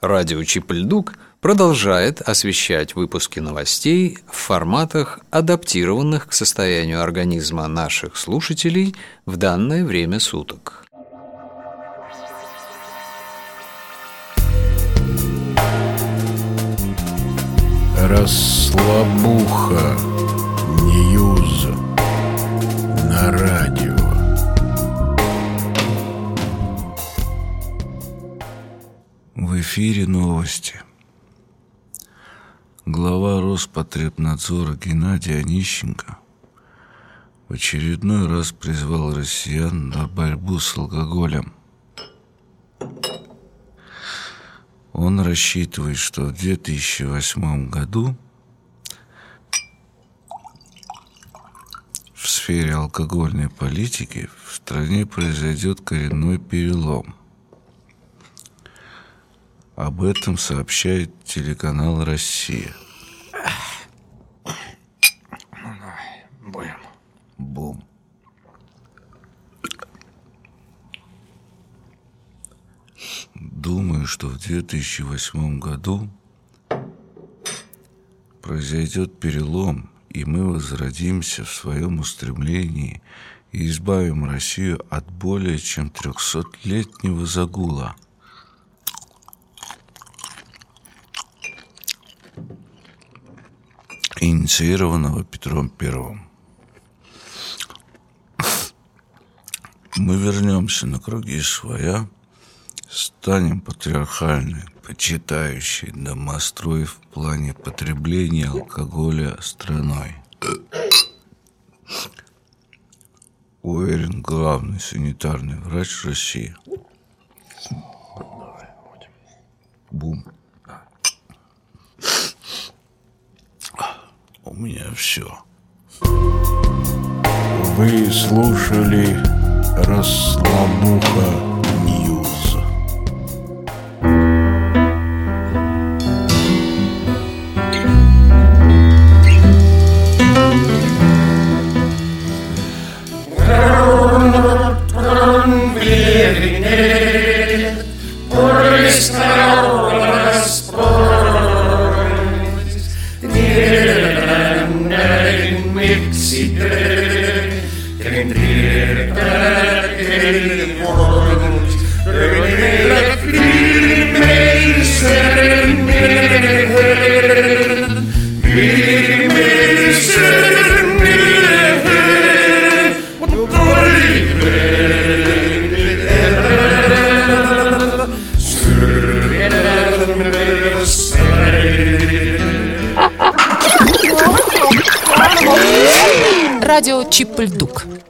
Радио Чип-Льдук продолжает освещать выпуски новостей в форматах, адаптированных к состоянию организма наших слушателей в данное время суток. Расслабуха Ньюз на радио. В эфире новости. Глава Роспотребнадзора Геннадий Онищенко в очередной раз призвал россиян на борьбу с алкоголем. Он рассчитывает, что в 2008 году в сфере алкогольной политики в стране произойдет коренной перелом. Об этом сообщает телеканал «Россия». Бум. Думаю, что в 2008 году произойдет перелом, и мы возродимся в своем устремлении и избавим Россию от более чем 300-летнего загула. Инициированного Петром I. Мы вернемся на круги своя, станем патриархальной, почитающей домострой в плане потребления алкоголя страной. Уверен главный санитарный врач России. Бум. У меня все. Вы слушали Расслабуха Ньюз. Радио Чип-Льдук.